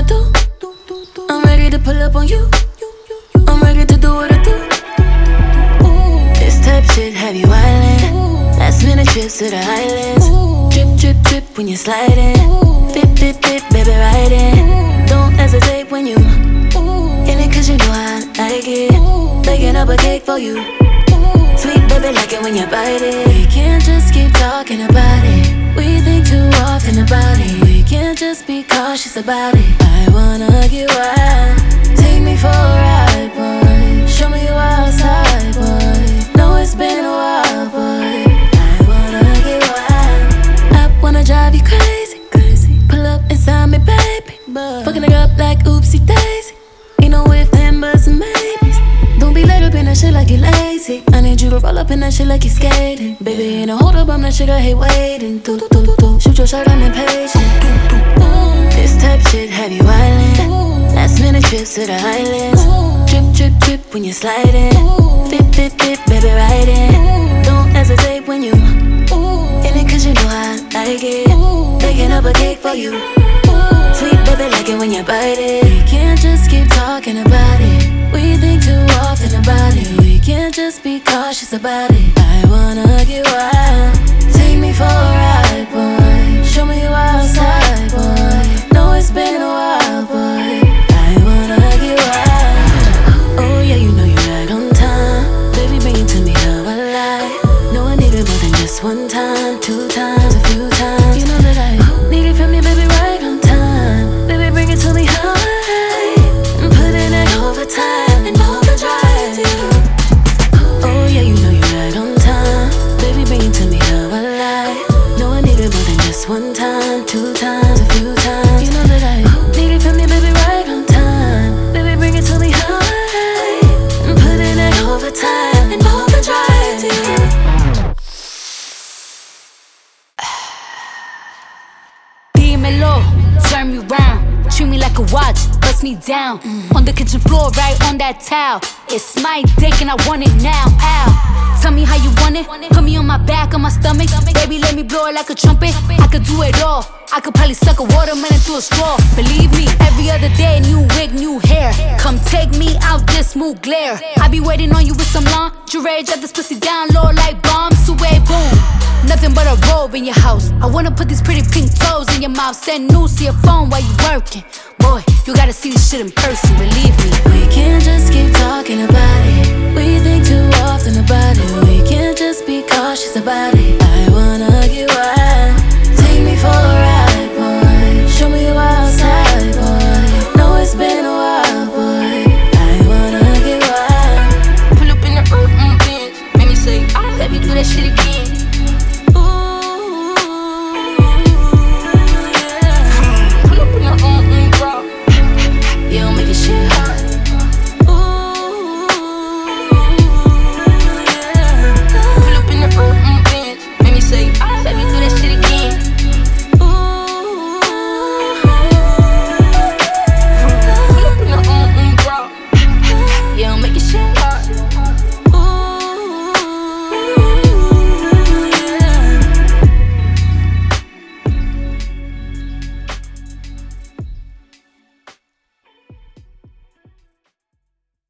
do. I'm ready to pull up on you. I'm ready to do what I do. This type shit have you island. Last minute trips to the islands. Drip, drip, drip when you're sliding. Fit, fit, fit, baby, ride in. Don't hesitate when you in it, cause you know I like it. Baking up a cake for you. Sweet baby, like it when you bite it. We can't just keep talking about it. We think too often about it. We can't just be cautious about it. I wanna get wild. Take me for a ride, boy. Show me you outside, boy. Know it's been a while, boy. I wanna get wild. I wanna drive you crazy, crazy. Pull up inside me, baby. Fucking it up like oopsie daisy. Ain't no if, then, buts, and maybes. Don't be let up in that shit like you lazy. I need you to roll up in that shit like you skating. Baby, ain't no hold up, I'm that shit I hate waiting. Shoot your shot, I'm impatient. This type shit have you island. Last minute trips to the islands. Drip, drip, drip when you're sliding. Fit, fit, fit, baby, ride in. Don't hesitate when you in it, cause you know I like it. Baking up a cake for you. Sweet baby, like it when you bite it. We can't just keep talking about it. We think too often about it. We can't just be cautious about it. I wanna get wild. Take me for a ride, boy. Show me you outside, boy. Know it's been a while, boy. I wanna get wild. Oh yeah, you know you're right on time. Baby, bring it to me how I like. No, I need it more than just one time, 2 times, a few times. You know that I need it from you, baby, right on time. Baby, bring it to me how I like. And put in that overtime and overdrive, yeah. Oh yeah, you know you're right on time. Baby, bring it to me how I like. No, I need it more than just one time, 2 times, a few times. You know that I need it from you, baby, right on time. Baby, bring it to me how I like. And put in that overtime and overdrive, yeah. Dímelo, turn me round, treat me like a watch, bust me down. On the kitchen floor, right on that towel. It's my dick and I want it now. Ow. Tell me how you want it. Put me on my back, on my stomach. Baby, let me blow it like a trumpet. I could do it all. I could probably suck a watermelon through a straw. Believe me, every other day, new wig, new hair. Come take me out this smooth glare. I be waiting on you with some lingerie. Drop this pussy down low like bombs. Away, boom. Nothing but a robe in your house. I wanna put these pretty pink toes in your mouth. Send news to your phone while you working. Boy, you gotta see this shit in person, believe me. We can't just keep talking about it. We think too often about it. We can't just be cautious about it. I wanna